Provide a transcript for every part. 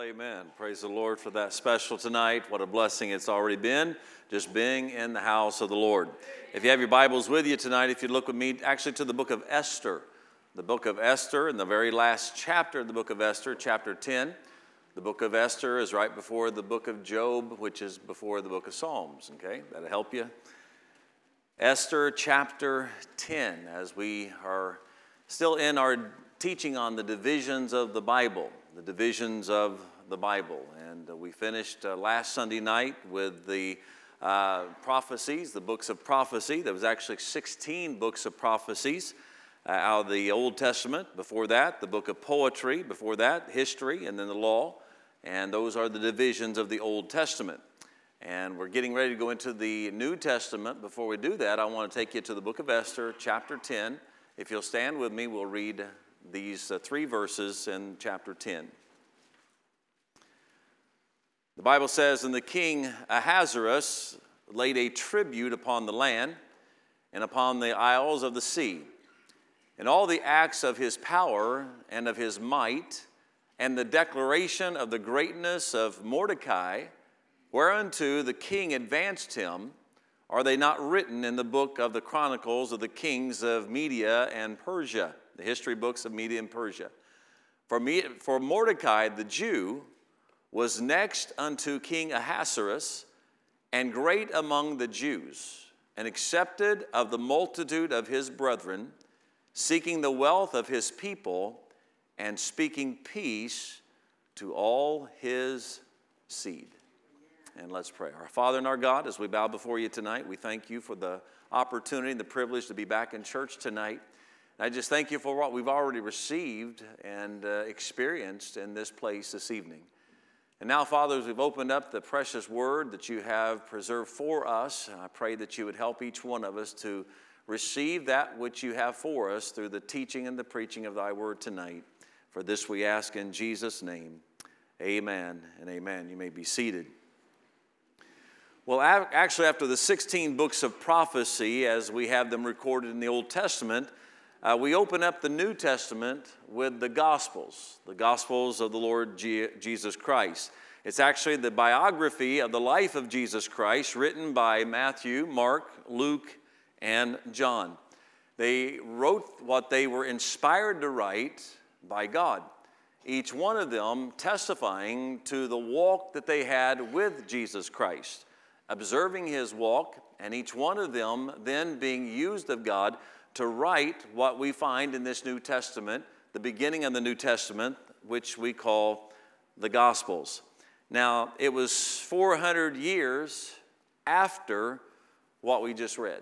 amen. Praise the Lord for that special tonight. What a blessing it's already been, just being in the house of the Lord. If you have your Bibles with you tonight, if you look with me actually to the book of Esther. The book of Esther, in the very last chapter of the book of Esther, chapter 10. The book of Esther is right before the book of Job, which is before the book of Psalms, okay? That'll help you. Esther chapter 10, as we are still in our teaching on the divisions of the Bible. The divisions of the Bible. And we finished last Sunday night with the prophecies, the books of prophecy. There was actually 16 books of prophecies out of the Old Testament. Before that, the book of poetry. Before that, history, and then the law. And those are the divisions of the Old Testament. And we're getting ready to go into the New Testament. Before we do that, I want to take you to the book of Esther, chapter 10. If you'll stand with me, we'll read these three verses in chapter 10. The Bible says, "And the king Ahasuerus laid a tribute upon the land and upon the isles of the sea, and all the acts of his power and of his might, and the declaration of the greatness of Mordecai, whereunto the king advanced him, are they not written in the book of the Chronicles of the kings of Media and Persia?" The history books of Media and Persia. For Mordecai the Jew was next unto King Ahasuerus, and great among the Jews, and accepted of the multitude of his brethren, seeking the wealth of his people, and speaking peace to all his seed. And let's pray. Our Father and our God, as we bow before you tonight, we thank you for the opportunity and the privilege to be back in church tonight. And I just thank you for what we've already received and experienced in this place this evening. And now, Father, as we've opened up the precious word that you have preserved for us, I pray that you would help each one of us to receive that which you have for us through the teaching and the preaching of thy word tonight. For this we ask in Jesus' name. Amen and amen. You may be seated. Well, actually, after the 16 books of prophecy, as we have them recorded in the Old Testament, we open up the New Testament with the Gospels of the Lord Jesus Christ. It's actually the biography of the life of Jesus Christ written by Matthew, Mark, Luke, and John. They wrote what they were inspired to write by God, each one of them testifying to the walk that they had with Jesus Christ, observing his walk, and each one of them then being used of God to write what we find in this New Testament, the beginning of the New Testament, which we call the Gospels. Now, it was 400 years after what we just read.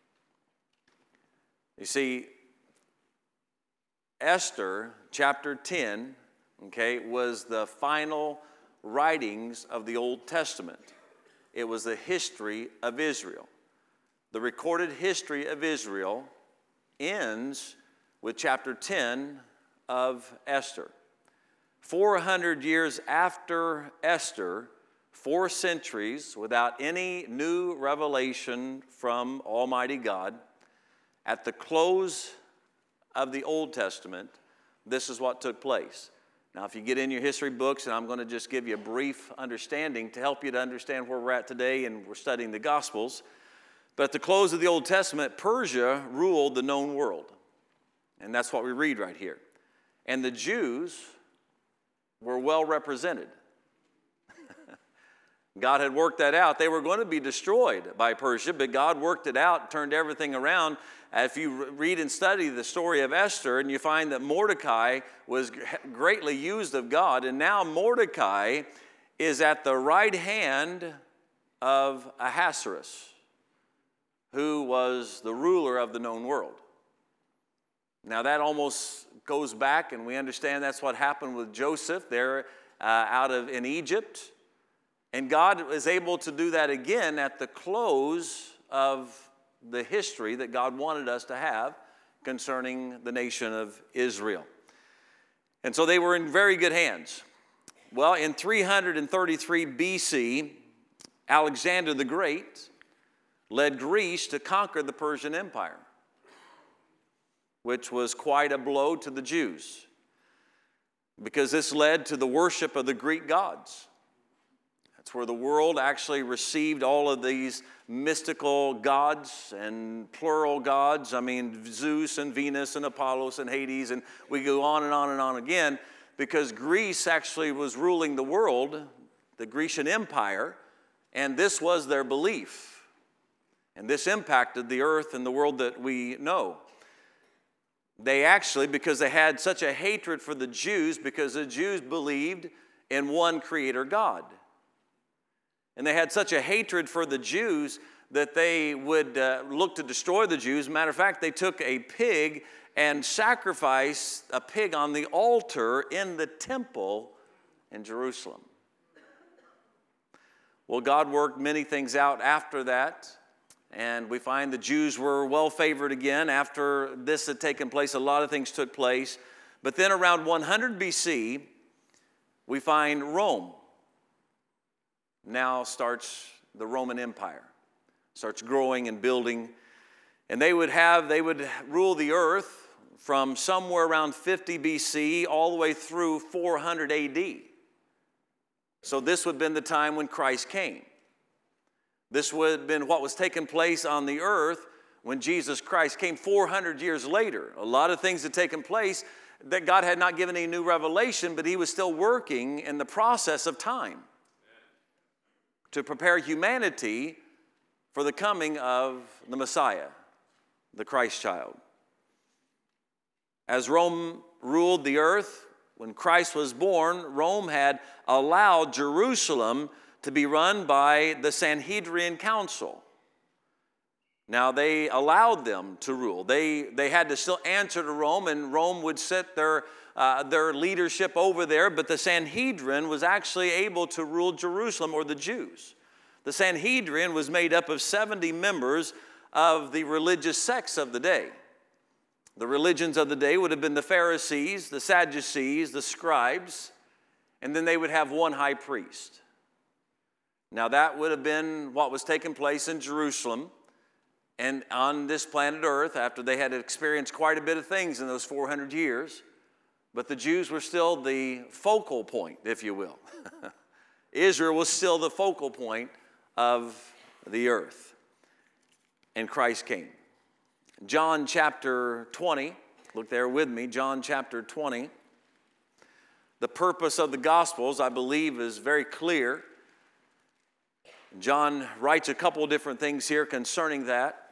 You see, Esther, chapter 10, was the final writings of the Old Testament. It was the history of Israel. The recorded history of Israel ends with chapter 10 of Esther. 400 years after Esther, 4 centuries without any new revelation from Almighty God, at the close of the Old Testament, this is what took place. Now, if you get in your history books, and I'm going to just give you a brief understanding to help you to understand where we're at today, and we're studying the Gospels. But at the close of the Old Testament, Persia ruled the known world. And that's what we read right here. And the Jews were well represented. God had worked that out. They were going to be destroyed by Persia, but God worked it out, turned everything around. If you read and study the story of Esther, and you find that Mordecai was greatly used of God, and now Mordecai is at the right hand of Ahasuerus, who was the ruler of the known world. Now that almost goes back, and we understand that's what happened with Joseph there in Egypt. And God is able to do that again at the close of the history that God wanted us to have concerning the nation of Israel. And so they were in very good hands. Well, in 333 BC, Alexander the Great led Greece to conquer the Persian Empire, which was quite a blow to the Jews. because this led to the worship of the Greek gods. That's where the world actually received all of these mystical gods and plural gods. I mean, Zeus and Venus and Apollos and Hades, and we go on and on and on again, because Greece actually was ruling the world, the Grecian Empire, and this was their belief. And this impacted the earth and the world that we know. They actually, because they had such a hatred for the Jews, because the Jews believed in one creator God. And they had such a hatred for the Jews that they would look to destroy the Jews. Matter of fact, they took a pig and sacrificed a pig on the altar in the temple in Jerusalem. Well, God worked many things out after that. And we find the Jews were well favored again. After this had taken place, a lot of things took place. But then around 100 BC, we find Rome. Now starts the Roman Empire. Starts growing and building. And they would rule the earth from somewhere around 50 BC all the way through 400 AD. So this would have been the time when Christ came. This would have been what was taking place on the earth when Jesus Christ came 400 years later. A lot of things had taken place that God had not given any new revelation, but he was still working in the process of time to prepare humanity for the coming of the Messiah, the Christ child. As Rome ruled the earth, when Christ was born, Rome had allowed Jerusalem to be run by the Sanhedrin Council. Now, they allowed them to rule. They had to still answer to Rome, and Rome would set their leadership over there, but the Sanhedrin was actually able to rule Jerusalem, or the Jews. The Sanhedrin was made up of 70 members of the religious sects of the day. The religions of the day would have been the Pharisees, the Sadducees, the scribes, and then they would have one high priest. Now, that would have been what was taking place in Jerusalem and on this planet Earth after they had experienced quite a bit of things in those 400 years. But the Jews were still the focal point, if you will. Israel was still the focal point of the earth. And Christ came. John chapter 20, look there with me, John chapter 20. The purpose of the Gospels, I believe, is very clear. John writes a couple of different things here concerning that.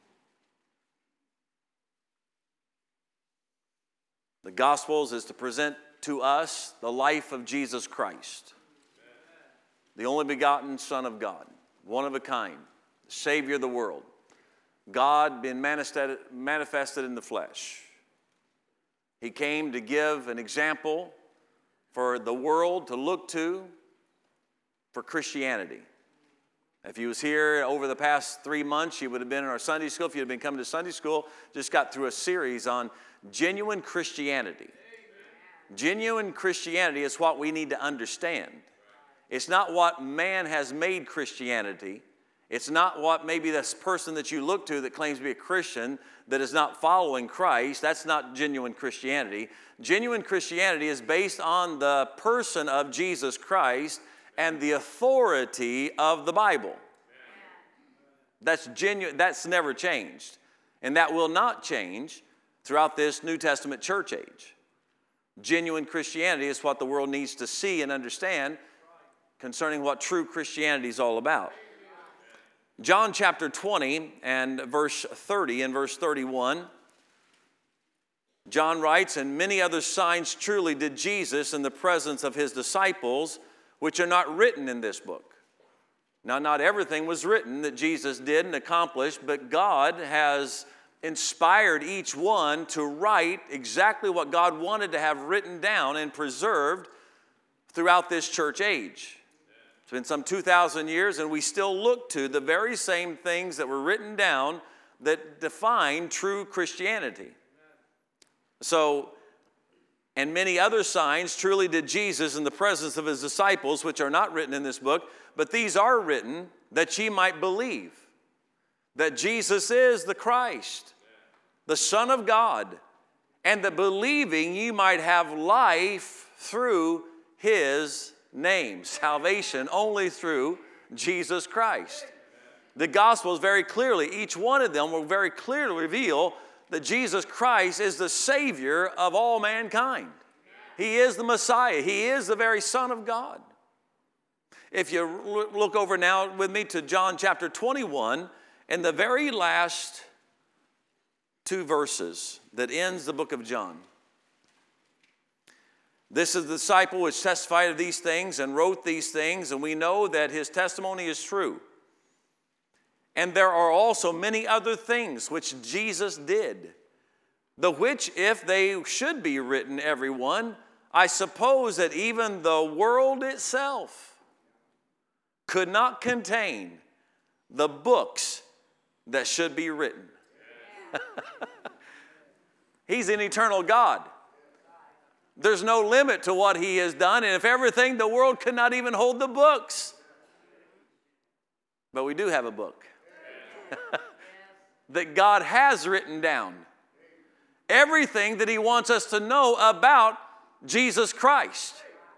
The Gospels is to present to us the life of Jesus Christ, the only begotten Son of God, one of a kind, the Savior of the world, God being manifested in the flesh. He came to give an example for the world to look to for Christianity. If you was here over the past 3 months, you would have been in our Sunday school. If you had been coming to Sunday school, just got through a series on genuine Christianity. Genuine Christianity is what we need to understand. It's not what man has made Christianity. It's not what maybe this person that you look to that claims to be a Christian that is not following Christ. That's not genuine Christianity. Genuine Christianity is based on the person of Jesus Christ and the authority of the Bible. That's genuine. That's never changed. And that will not change throughout this New Testament church age. Genuine Christianity is what the world needs to see and understand concerning what true Christianity is all about. John chapter 20 and verse 30 and verse 31. John writes, "And many other signs truly did Jesus in the presence of his disciples, which are not written in this book." Now, not everything was written that Jesus did and accomplished, but God has inspired each one to write exactly what God wanted to have written down and preserved throughout this church age. It's been some 2,000 years, and we still look to the very same things that were written down that define true Christianity. So, "And many other signs truly did Jesus in the presence of his disciples, which are not written in this book, but these are written that ye might believe that Jesus is the Christ, the Son of God, and that believing ye might have life through his name. Salvation only through Jesus Christ. The Gospels very clearly, each one of them will very clearly reveal that Jesus Christ is the Savior of all mankind. He is the Messiah. He is the very Son of God. If you look over now with me to John chapter 21, and the very last 2 verses that ends the book of John. This is the disciple which testified of these things and wrote these things, and we know that his testimony is true. And there are also many other things which Jesus did, the which, if they should be written, every one, I suppose that even the world itself could not contain the books that should be written. He's an eternal God. There's no limit to what he has done, and if everything, the world could not even hold the books. But we do have a book that God has written down. Everything that he wants us to know about Jesus Christ.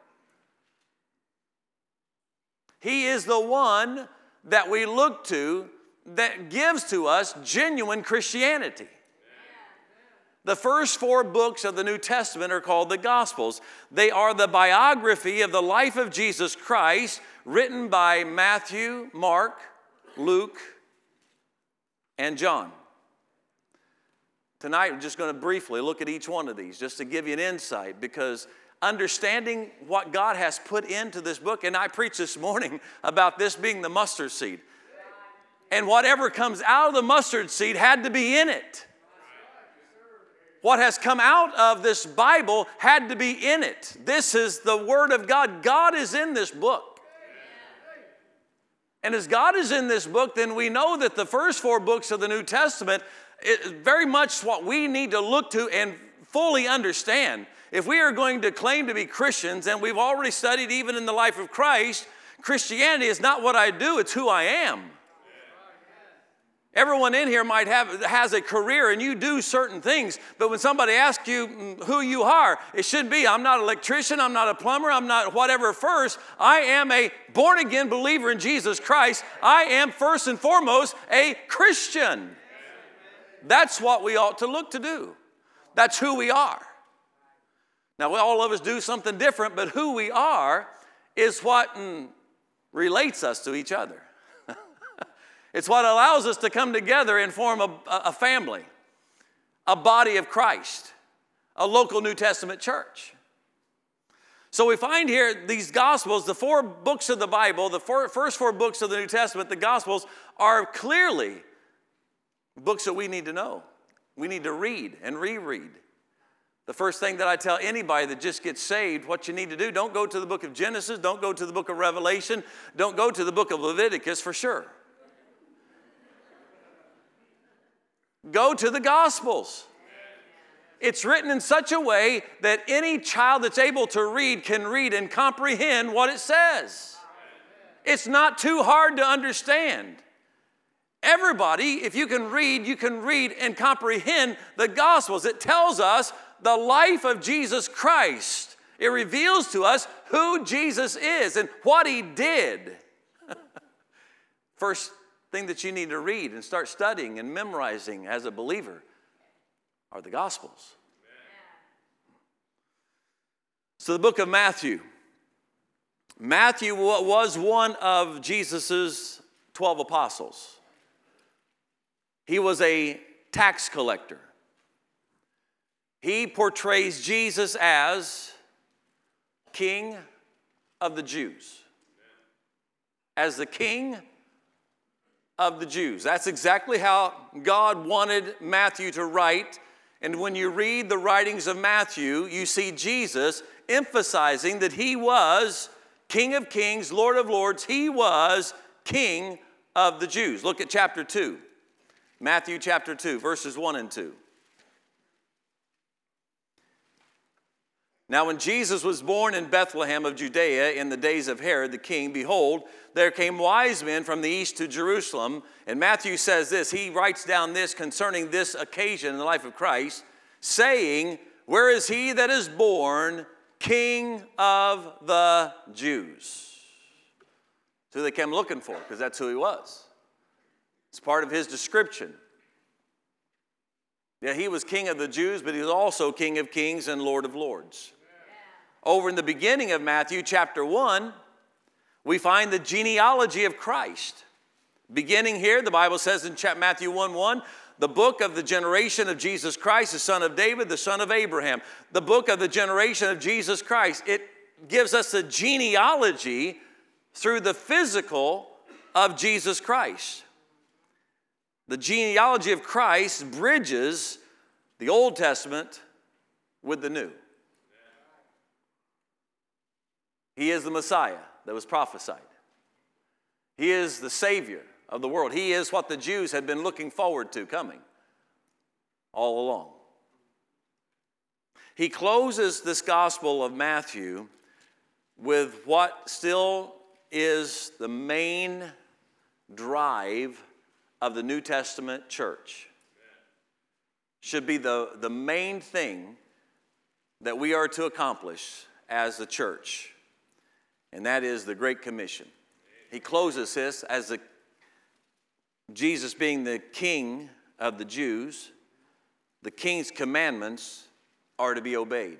He is the one that we look to that gives to us genuine Christianity. The first 4 books of the New Testament are called the Gospels. They are the biography of the life of Jesus Christ written by Matthew, Mark, Luke, and John. Tonight, we're just going to briefly look at each one of these just to give you an insight, because understanding what God has put into this book, and I preached this morning about this being the mustard seed. And whatever comes out of the mustard seed had to be in it. What has come out of this Bible had to be in it. This is the Word of God. God is in this book. And as God is in this book, then we know that the first 4 books of the New Testament is very much what we need to look to and fully understand. If we are going to claim to be Christians, and we've already studied even in the life of Christ, Christianity is not what I do, it's who I am. Everyone in here has a career and you do certain things, but when somebody asks you who you are, it should be, I'm not an electrician, I'm not a plumber, I'm not whatever first. I am a born-again believer in Jesus Christ. I am first and foremost a Christian. That's what we ought to look to do. That's who we are. Now, all of us do something different, but who we are is what relates us to each other. It's what allows us to come together and form a family, a body of Christ, a local New Testament church. So we find here these Gospels, the 4 books of the Bible, the first 4 books of the New Testament, the Gospels are clearly books that we need to know. We need to read and reread. The first thing that I tell anybody that just gets saved, what you need to do, don't go to the book of Genesis, don't go to the book of Revelation, don't go to the book of Leviticus for sure. Go to the Gospels. It's written in such a way that any child that's able to read can read and comprehend what it says. It's not too hard to understand. Everybody, if you can read and comprehend the Gospels. It tells us the life of Jesus Christ. It reveals to us who Jesus is and what he did. First thing that you need to read and start studying and memorizing as a believer are the Gospels. So the book of Matthew. Matthew was one of Jesus's 12 apostles. He was a tax collector. He portrays Jesus as King of the Jews. As the King of the Jews. That's exactly how God wanted Matthew to write. And when you read the writings of Matthew, you see Jesus emphasizing that he was King of Kings, Lord of Lords. He was King of the Jews. Look at chapter 2. Matthew chapter 2, verses 1 and 2. Now when Jesus was born in Bethlehem of Judea in the days of Herod the king, behold, there came wise men from the east to Jerusalem. And Matthew says this, he writes down this concerning this occasion in the life of Christ, saying, where is he that is born King of the Jews. That's who they came looking for, because that's who he was. It's part of his description. Yeah, he was King of the Jews, but he was also King of Kings and Lord of Lords. Over in the beginning of Matthew chapter 1, we find the genealogy of Christ. Beginning here, the Bible says in Matthew 1:1, the book of the generation of Jesus Christ, the son of David, the son of Abraham. The book of the generation of Jesus Christ. It gives us a genealogy through the physical of Jesus Christ. The genealogy of Christ bridges the Old Testament with the New. He is the Messiah that was prophesied. He is the Savior of the world. He is what the Jews had been looking forward to coming all along. He closes this Gospel of Matthew with what still is the main drive of the New Testament church. Should be the main thing that we are to accomplish as the church, and that is the Great Commission. He closes this as Jesus being the King of the Jews. The King's commandments are to be obeyed.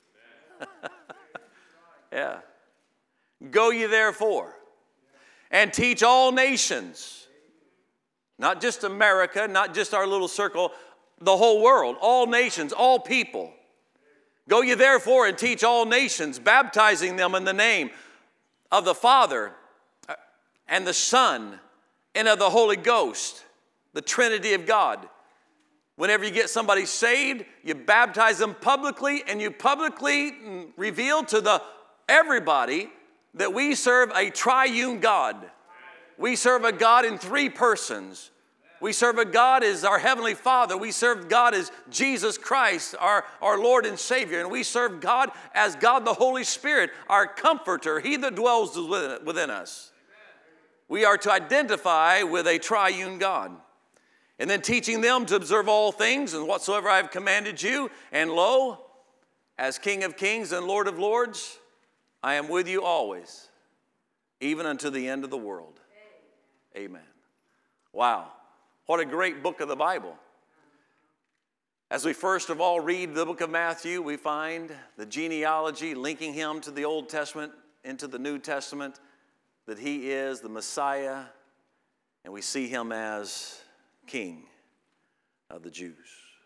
Yeah. Go ye therefore and teach all nations, not just America, not just our little circle, the whole world, all nations, all people. Go ye therefore and teach all nations, baptizing them in the name of the Father and the Son and of the Holy Ghost, the Trinity of God. Whenever you get somebody saved, you baptize them publicly, and you publicly reveal to everybody that we serve a triune God. We serve a God in three persons. We serve a God as our Heavenly Father. We serve God as Jesus Christ, our Lord and Savior. And we serve God as God the Holy Spirit, our Comforter, He that dwells within us. We are to identify with a triune God. And then teaching them to observe all things and whatsoever I have commanded you. And lo, as King of Kings and Lord of Lords, I am with you always, even unto the end of the world. Amen. Wow. What a great book of the Bible. As we first of all read the book of Matthew, we find the genealogy linking him to the Old Testament into the New Testament, that he is the Messiah, and we see him as King of the Jews.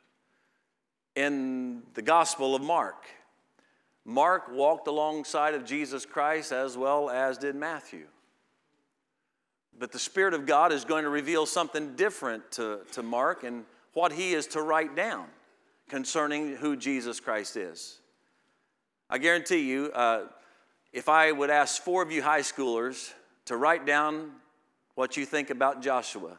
In the Gospel of Mark, Mark walked alongside of Jesus Christ as well as did Matthew. But the Spirit of God is going to reveal something different to Mark and what he is to write down concerning who Jesus Christ is. I guarantee you, if I would ask 4 of you high schoolers to write down what you think about Joshua,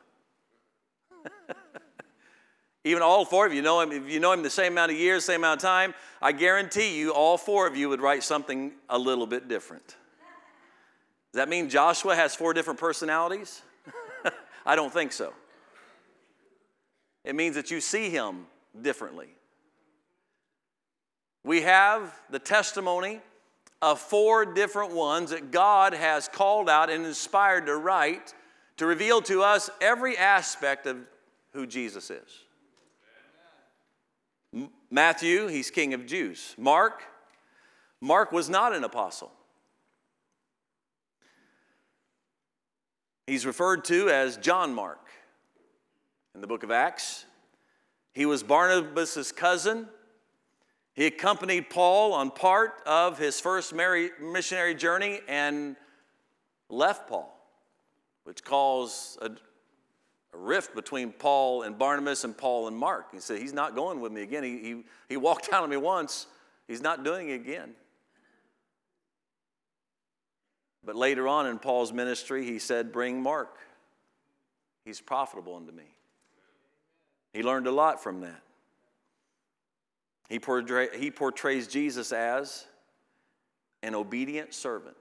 even all 4 of you know him, if you know him the same amount of years, same amount of time, I guarantee you all 4 of you would write something a little bit different. Does that mean Joshua has 4 different personalities? I don't think so. It means that you see him differently. We have the testimony of 4 different ones that God has called out and inspired to write to reveal to us every aspect of who Jesus is. Matthew, he's King of Jews. Mark was not an apostle. He's referred to as John Mark in the book of Acts. He was Barnabas' cousin. He accompanied Paul on part of his first missionary journey and left Paul, which caused a rift between Paul and Barnabas and Paul and Mark. He said, he's not going with me again. He walked out on me once. He's not doing it again. But later on in Paul's ministry, he said, bring Mark. He's profitable unto me. He learned a lot from that. He portrays Jesus as an obedient servant.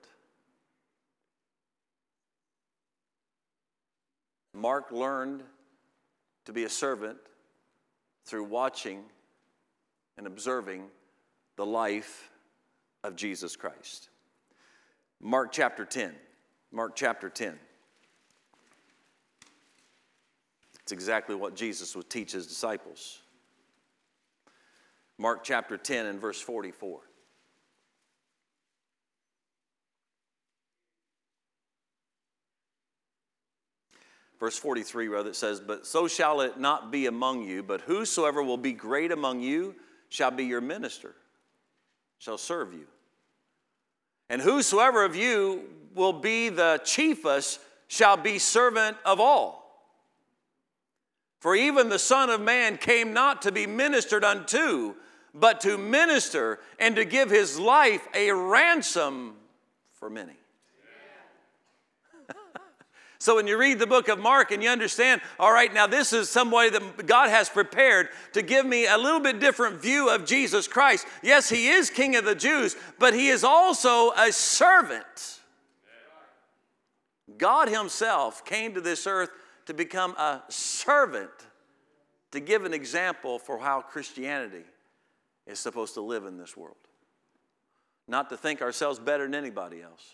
Mark learned to be a servant through watching and observing the life of Jesus Christ. Mark chapter 10. Mark chapter 10. It's exactly what Jesus would teach his disciples. Mark chapter 10 and verse 44. Verse 43, rather, it says, "But so shall it not be among you, but whosoever will be great among you shall be your minister, shall serve you. And whosoever of you will be the chiefest shall be servant of all. For even the Son of Man came not to be ministered unto, but to minister and to give his life a ransom for many." So when you read the book of Mark and you understand, all right, now this is somebody that God has prepared to give me a little bit different view of Jesus Christ. Yes, he is King of the Jews, but he is also a servant. God himself came to this earth to become a servant, to give an example for how Christianity is supposed to live in this world. Not to think ourselves better than anybody else,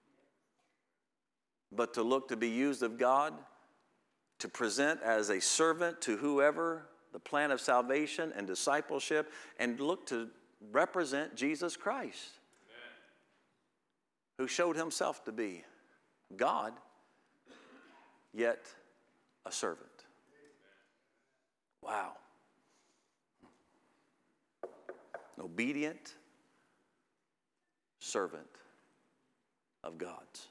but to look to be used of God, to present as a servant to whoever the plan of salvation and discipleship, and look to represent Jesus Christ, who showed himself to be God, yet a servant. Wow. An obedient servant of God's.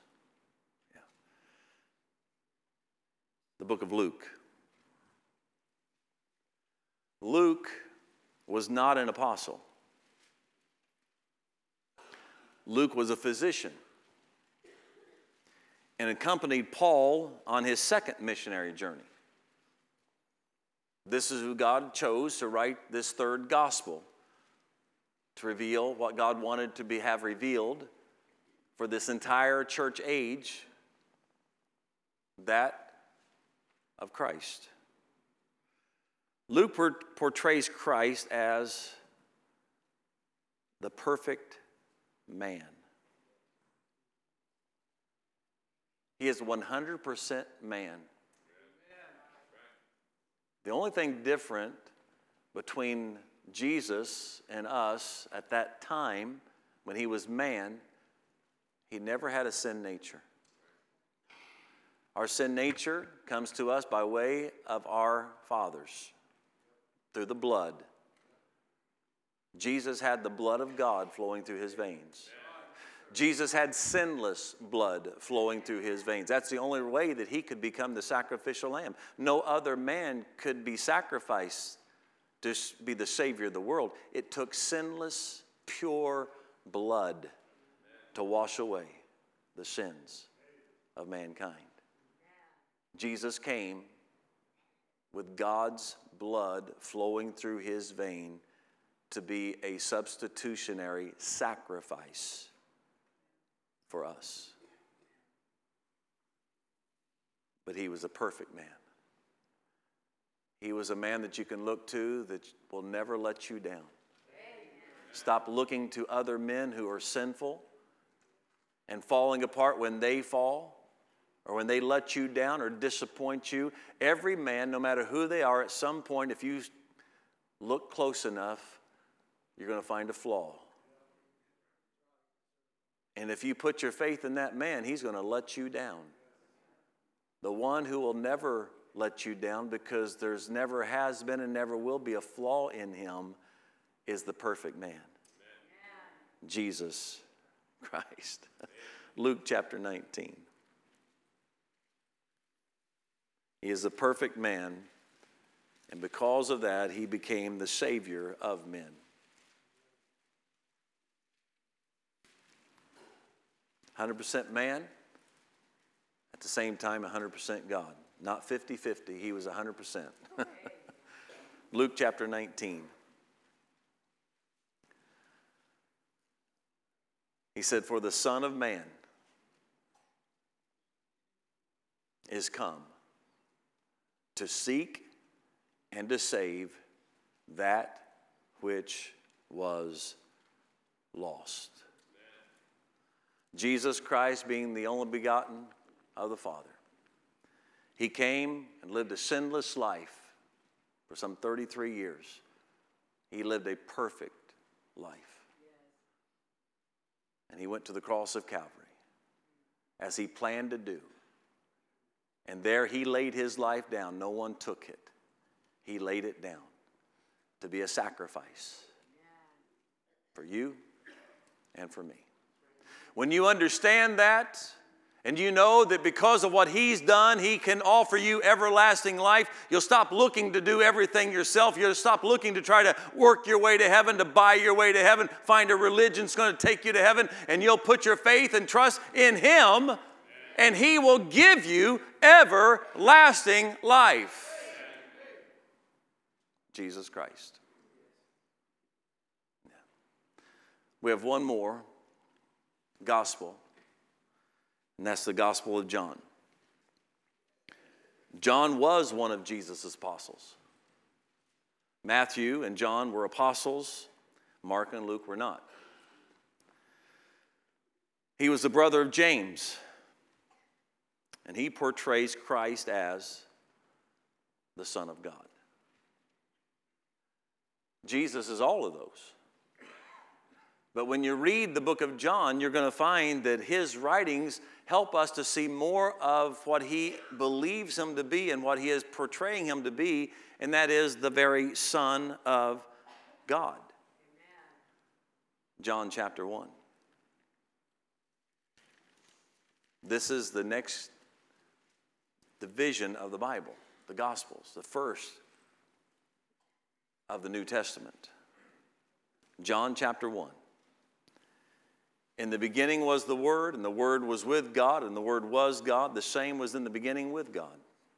The book of Luke. Luke was not an apostle. Luke was a physician and accompanied Paul on his second missionary journey. This is who God chose to write this third gospel, to reveal what God wanted to have revealed for this entire church age, that of Christ. Luke portrays Christ as the perfect man. He is 100% man. The only thing different between Jesus and us at that time, when he was man, he never had a sin nature. Our sin nature comes to us by way of our fathers, through the blood. Jesus had the blood of God flowing through his veins. Jesus had sinless blood flowing through his veins. That's the only way that he could become the sacrificial lamb. No other man could be sacrificed to be the Savior of the world. It took sinless, pure blood to wash away the sins of mankind. Jesus came with God's blood flowing through his vein to be a substitutionary sacrifice for us. But he was a perfect man. He was a man that you can look to that will never let you down. Stop looking to other men who are sinful and falling apart when they fall, or when they let you down or disappoint you. Every man, no matter who they are, at some point, if you look close enough, you're going to find a flaw. And if you put your faith in that man, he's going to let you down. The one who will never let you down, because there's never has been and never will be a flaw in him, is the perfect man. Amen. Jesus Christ. Luke chapter 19. He is the perfect man, and because of that, he became the Savior of men. "100% man, at the same time 100% God. Not 50-50, he was 100%. Luke chapter 19. He said, "For the Son of Man is come to seek and to save that which was lost." Jesus Christ being the only begotten of the Father. He came and lived a sinless life for some 33 years. He lived a perfect life. And he went to the cross of Calvary as he planned to do. And there he laid his life down. No one took it. He laid it down to be a sacrifice for you and for me. When you understand that, and you know that because of what he's done, he can offer you everlasting life, you'll stop looking to do everything yourself. You'll stop looking to try to work your way to heaven, to buy your way to heaven, find a religion that's going to take you to heaven, and you'll put your faith and trust in him, and he will give you everlasting life. Jesus Christ. Yeah. We have one more gospel, and that's the Gospel of John. John was one of Jesus' apostles. Matthew and John were apostles. Mark and Luke were not. He was the brother of James, and he portrays Christ as the Son of God. Jesus is all of those. But when you read the book of John, you're going to find that his writings help us to see more of what he believes him to be and what he is portraying him to be, and that is the very Son of God. Amen. John chapter 1. This is the next division of the Bible, the Gospels, the first of the New Testament. John chapter 1. In the beginning was the Word, and the Word was with God, and the Word was God. The same was in the beginning with God.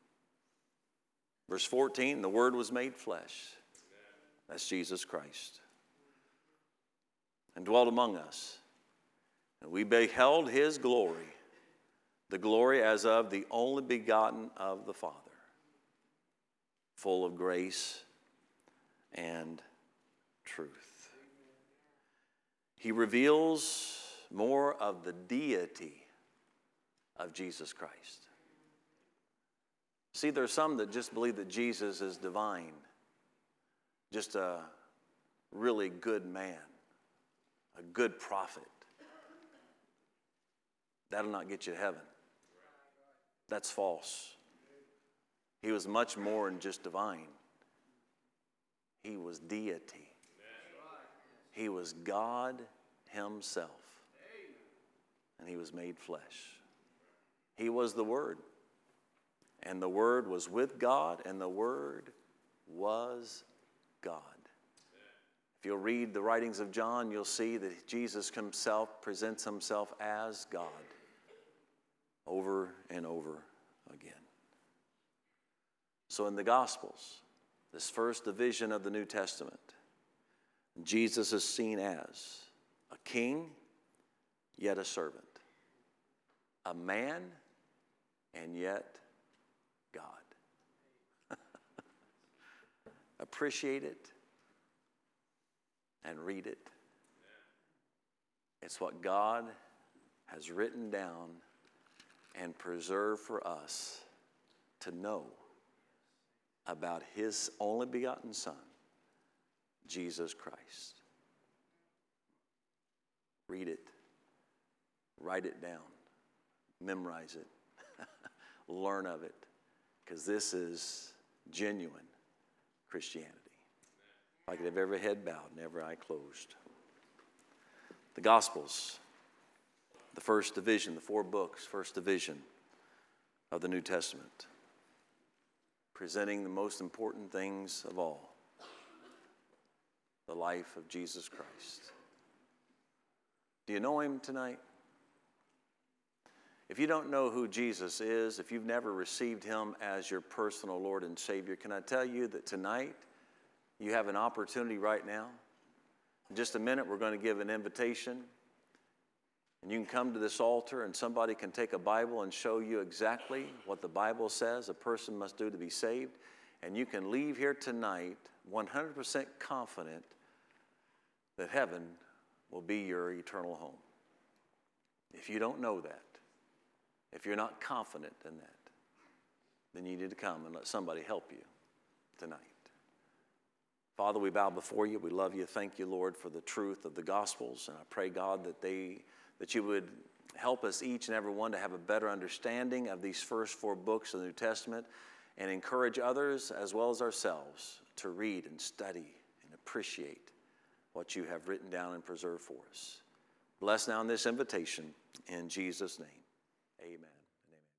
Verse 14, the Word was made flesh. That's Jesus Christ. And dwelt among us. And we beheld his glory, the glory as of the only begotten of the Father, full of grace and truth. He reveals more of the deity of Jesus Christ. See, there's some that just believe that Jesus is divine, just a really good man, a good prophet. That'll not get you to heaven. That's false. He was much more than just divine. He was deity. He was God himself. And he was made flesh. He was the Word. And the Word was with God, and the Word was God. If you'll read the writings of John, you'll see that Jesus himself presents himself as God over and over again. So in the Gospels, this first division of the New Testament, Jesus is seen as a king, yet a servant. A man, and yet God. Appreciate it and read it. It's what God has written down and preserved for us to know about his only begotten Son, Jesus Christ. Read it. Write it down. Memorize it. Learn of it. Because this is genuine Christianity. If I could have every head bowed and every eye closed. The Gospels, the first division, the 4 books, first division of the New Testament, presenting the most important things of all, the life of Jesus Christ. Do you know him tonight? If you don't know who Jesus is, if you've never received him as your personal Lord and Savior, can I tell you that tonight you have an opportunity right now? In just a minute, we're going to give an invitation. And you can come to this altar and somebody can take a Bible and show you exactly what the Bible says a person must do to be saved. And you can leave here tonight 100% confident that heaven will be your eternal home. If you don't know that, if you're not confident in that, then you need to come and let somebody help you tonight. Father, we bow before you. We love you. Thank you, Lord, for the truth of the Gospels. And I pray, God, that you would help us each and every one to have a better understanding of these first 4 books of the New Testament and encourage others as well as ourselves to read and study and appreciate what you have written down and preserved for us. Bless now in this invitation in Jesus' name.